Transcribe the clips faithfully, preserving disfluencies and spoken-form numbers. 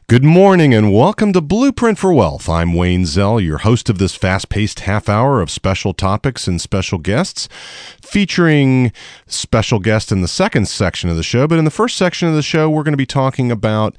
Good morning and welcome to Blueprint for Wealth. I'm Wayne Zell, your host of this fast-paced half hour of special topics and special guests, featuring special guests in the second section of the show. But in the first section of the show, we're going to be talking about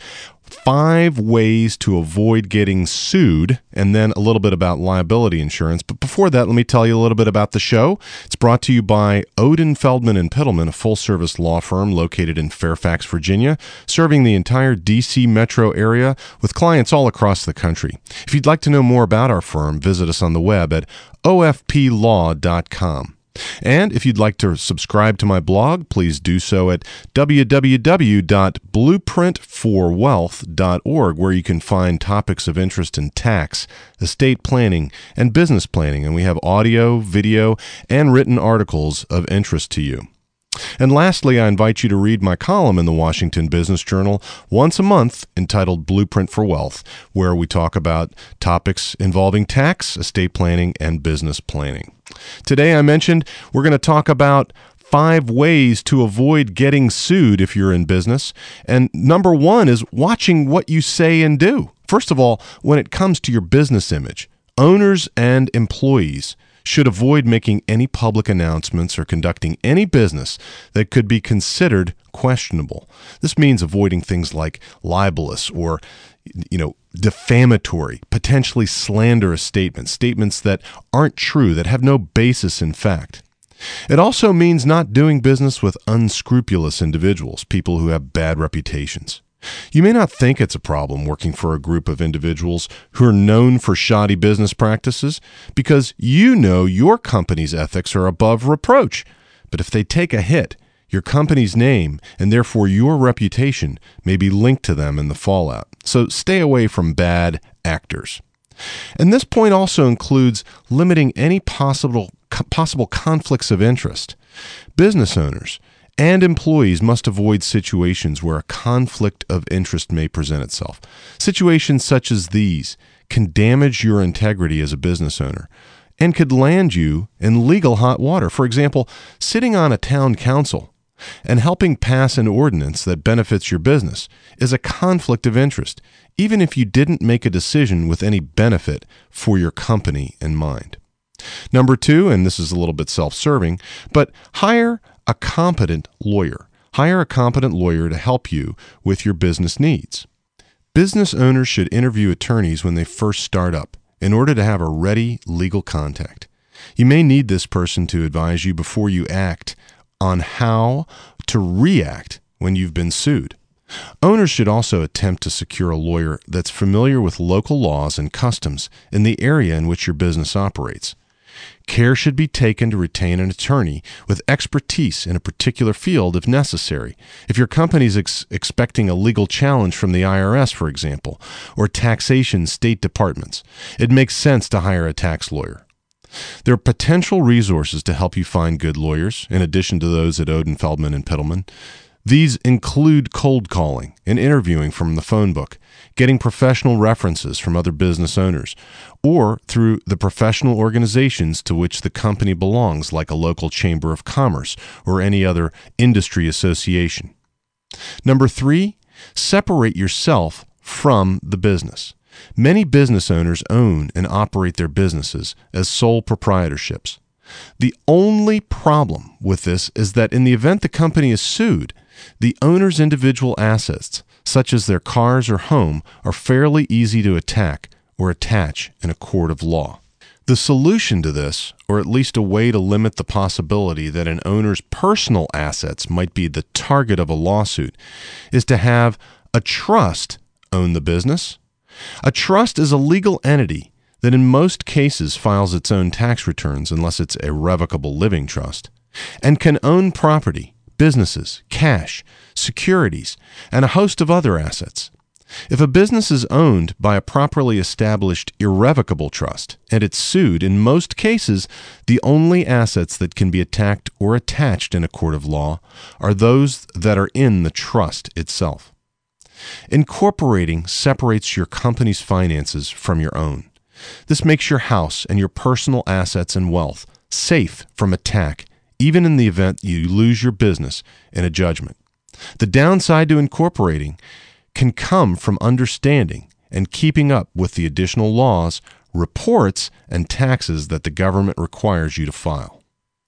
five ways to avoid getting sued, and then a little bit about liability insurance. But before that, let me tell you a little bit about the show. It's brought to you by Odin, Feldman and Pittleman, a full-service law firm located in Fairfax, Virginia, serving the entire D C metro area with clients all across the country. If you'd like to know more about our firm, visit us on the web at o f p law dot com. And if you'd like to subscribe to my blog, please do so at w w w dot blueprint for wealth dot org, where you can find topics of interest in tax, estate planning, and business planning. And we have audio, video, and written articles of interest to you. And lastly, I invite you to read my column in the Washington Business Journal once a month entitled Blueprint for Wealth, where we talk about topics involving tax, estate planning, and business planning. Today, I mentioned we're going to talk about five ways to avoid getting sued if you're in business. And number one is watching what you say and do. First of all, when it comes to your business image, owners and employees should avoid making any public announcements or conducting any business that could be considered questionable. This means avoiding things like libelous or, you know, defamatory, potentially slanderous statements, statements that aren't true, that have no basis in fact. It also means not doing business with unscrupulous individuals, people who have bad reputations. You may not think it's a problem working for a group of individuals who are known for shoddy business practices because you know your company's ethics are above reproach. But if they take a hit, your company's name and therefore your reputation may be linked to them in the fallout. So stay away from bad actors. And this point also includes limiting any possible possible conflicts of interest. Business owners and employees must avoid situations where a conflict of interest may present itself. Situations such as these can damage your integrity as a business owner and could land you in legal hot water. For example, sitting on a town council and helping pass an ordinance that benefits your business is a conflict of interest, even if you didn't make a decision with any benefit for your company in mind. Number two, and this is a little bit self-serving, but hire a competent lawyer. Hire a competent lawyer to help you with your business needs. Business owners should interview attorneys when they first start up in order to have a ready legal contact. You may need this person to advise you before you act on how to react when you've been sued. Owners should also attempt to secure a lawyer that's familiar with local laws and customs in the area in which your business operates. Care should be taken to retain an attorney with expertise in a particular field if necessary. If your company is ex- expecting a legal challenge from the I R S, for example, or taxation state departments, it makes sense to hire a tax lawyer. There are potential resources to help you find good lawyers, in addition to those at Odin, Feldman and Pittleman. These include cold calling and interviewing from the phone book, getting professional references from other business owners, or through the professional organizations to which the company belongs, like a local chamber of commerce or any other industry association. Number three, separate yourself from the business. Many business owners own and operate their businesses as sole proprietorships. The only problem with this is that in the event the company is sued, the owner's individual assets, such as their cars or home, are fairly easy to attack or attach in a court of law. The solution to this, or at least a way to limit the possibility that an owner's personal assets might be the target of a lawsuit, is to have a trust own the business. A trust is a legal entity that in most cases files its own tax returns unless it's a revocable living trust, and can own property, businesses, cash, securities, and a host of other assets. If a business is owned by a properly established irrevocable trust and it's sued, in most cases, the only assets that can be attacked or attached in a court of law are those that are in the trust itself. Incorporating separates your company's finances from your own. This makes your house and your personal assets and wealth safe from attack, even in the event you lose your business in a judgment. The downside to incorporating can come from understanding and keeping up with the additional laws, reports, and taxes that the government requires you to file.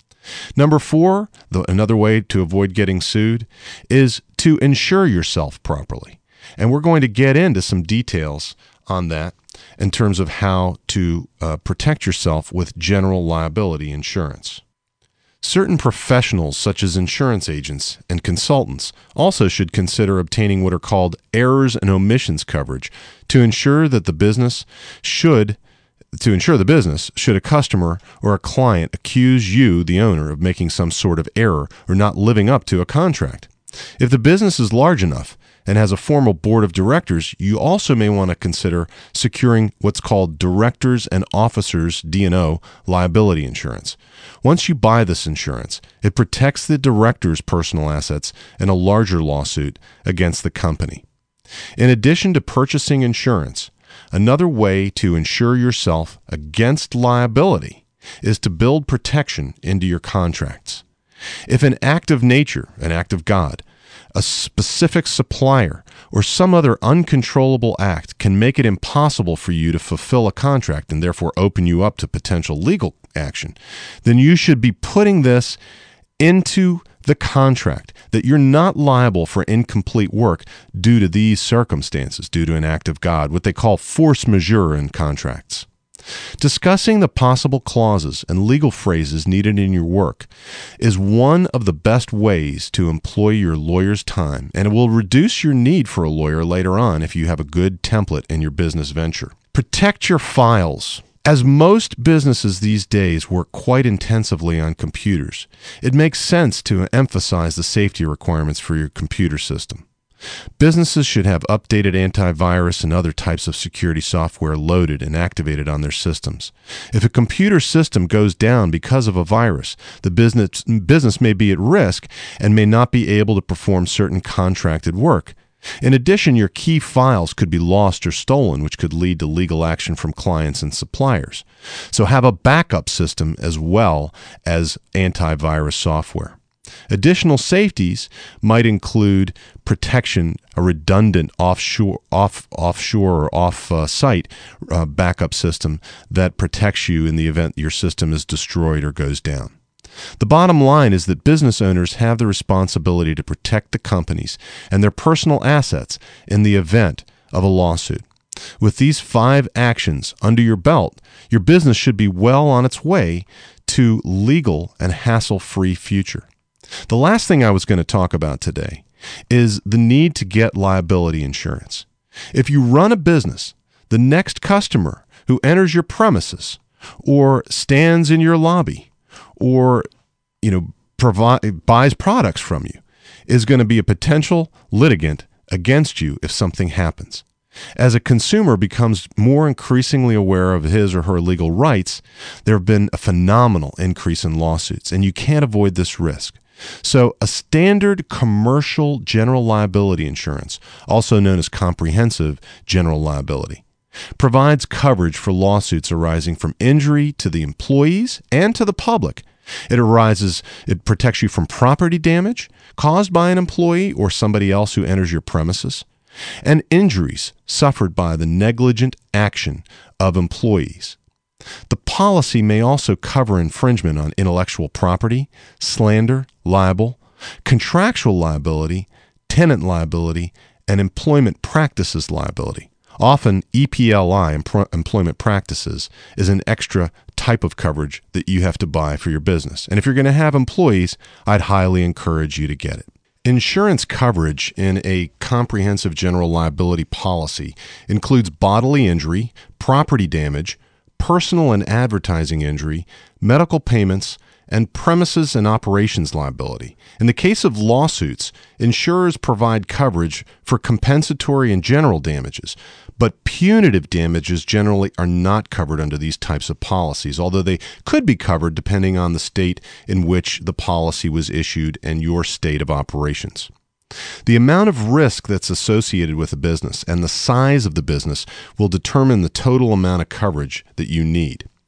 Number four, the, another way to avoid getting sued is to insure yourself properly. And we're going to get into some details on that in terms of how to uh, protect yourself with general liability insurance. Certain professionals, such as insurance agents and consultants, also should consider obtaining what are called errors and omissions coverage to ensure that the business should to ensure the business should a customer or a client accuse you, the owner, of making some sort of error or not living up to a contract. If the business is large enough and has a formal board of directors, you also may want to consider securing what's called Directors and Officers D and O liability insurance. Once you buy this insurance, it protects the director's personal assets in a larger lawsuit against the company. In addition to purchasing insurance, another way to insure yourself against liability is to build protection into your contracts. If an act of nature, an act of God, a specific supplier, or some other uncontrollable act can make it impossible for you to fulfill a contract and therefore open you up to potential legal action, then you should be putting this into the contract that you're not liable for incomplete work due to these circumstances, due to an act of God, what they call force majeure in contracts. Discussing the possible clauses and legal phrases needed in your work is one of the best ways to employ your lawyer's time, and it will reduce your need for a lawyer later on if you have a good template in your business venture. Protect your files. As most businesses these days work quite intensively on computers, it makes sense to emphasize the safety requirements for your computer system. Businesses should have updated antivirus and other types of security software loaded and activated on their systems. If a computer system goes down because of a virus, the business, business may be at risk and may not be able to perform certain contracted work. In addition, your key files could be lost or stolen, which could lead to legal action from clients and suppliers. So have a backup system as well as antivirus software. Additional safeties might include protection, a redundant offshore, off, offshore or off-site uh, backup system that protects you in the event your system is destroyed or goes down. The bottom line is that business owners have the responsibility to protect the companies and their personal assets in the event of a lawsuit. With these five actions under your belt, your business should be well on its way to legal and hassle-free future. The last thing I was going to talk about today is the need to get liability insurance. If you run a business, the next customer who enters your premises or stands in your lobby or you know provide, buys products from you is going to be a potential litigant against you if something happens. As a consumer becomes more increasingly aware of his or her legal rights, there have been a phenomenal increase in lawsuits, and you can't avoid this risk. So a standard commercial general liability insurance, also known as comprehensive general liability, provides coverage for lawsuits arising from injury to the employees and to the public. It arises, it protects you from property damage caused by an employee or somebody else who enters your premises, and injuries suffered by the negligent action of employees. The policy may also cover infringement on intellectual property, slander, libel, contractual liability, tenant liability, and employment practices liability. Often, E P L I, employment practices, is an extra type of coverage that you have to buy for your business. And if you're going to have employees, I'd highly encourage you to get it. Insurance coverage in a comprehensive general liability policy includes bodily injury, property damage, personal and advertising injury, medical payments, and premises and operations liability. In the case of lawsuits, insurers provide coverage for compensatory and general damages, but punitive damages generally are not covered under these types of policies, although they could be covered depending on the state in which the policy was issued and your state of operations. The amount of risk that's associated with a business and the size of the business will determine the total amount of coverage that you need.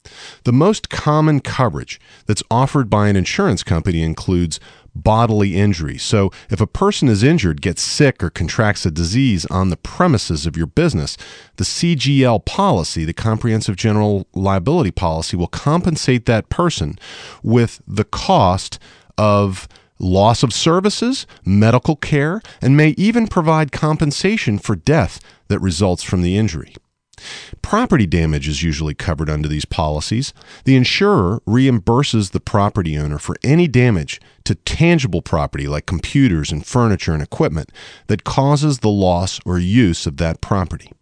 The most common coverage that's offered by an insurance company includes bodily injury. So if a person is injured, gets sick, or contracts a disease on the premises of your business, the C G L policy, the Comprehensive General Liability Policy, will compensate that person with the cost of loss of services, medical care, and may even provide compensation for death that results from the injury. Property damage is usually covered under these policies. The insurer reimburses the property owner for any damage to tangible property like computers and furniture and equipment that causes the loss or use of that property.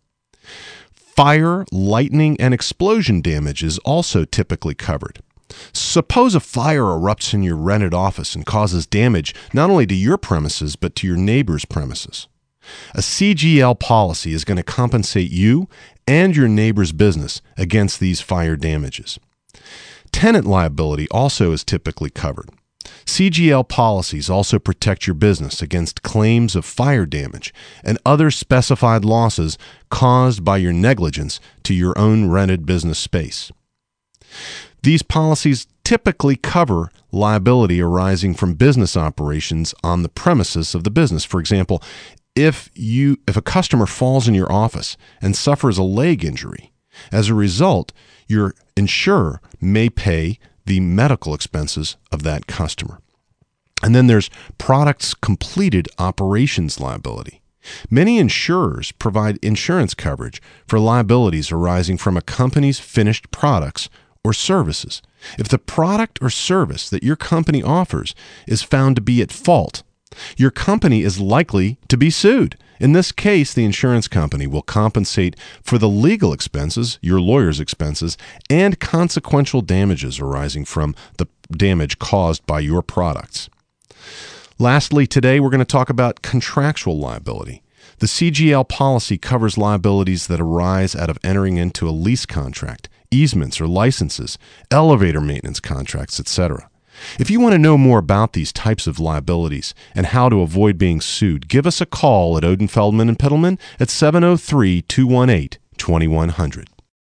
Fire, lightning, and explosion damage is also typically covered. Suppose a fire erupts in your rented office and causes damage not only to your premises but to your neighbor's premises. A C G L policy is going to compensate you and your neighbor's business against these fire damages. Tenant liability also is typically covered. C G L policies also protect your business against claims of fire damage and other specified losses caused by your negligence to your own rented business space. These policies typically cover liability arising from business operations on the premises of the business. For example, if you if a customer falls in your office and suffers a leg injury, as a result, your insurer may pay the medical expenses of that customer. And then there's products completed operations liability. Many insurers provide insurance coverage for liabilities arising from a company's finished products or services. If the product or service that your company offers is found to be at fault, your company is likely to be sued. In this case, the insurance company will compensate for the legal expenses, your lawyer's expenses, and consequential damages arising from the damage caused by your products. Lastly, today we're going to talk about contractual liability. The C G L policy covers liabilities that arise out of entering into a lease contract, easements or licenses, elevator maintenance contracts, et cetera. If you want to know more about these types of liabilities and how to avoid being sued, give us a call at Oden Feldman and Pittleman at seven oh three, two one eight, two one zero zero.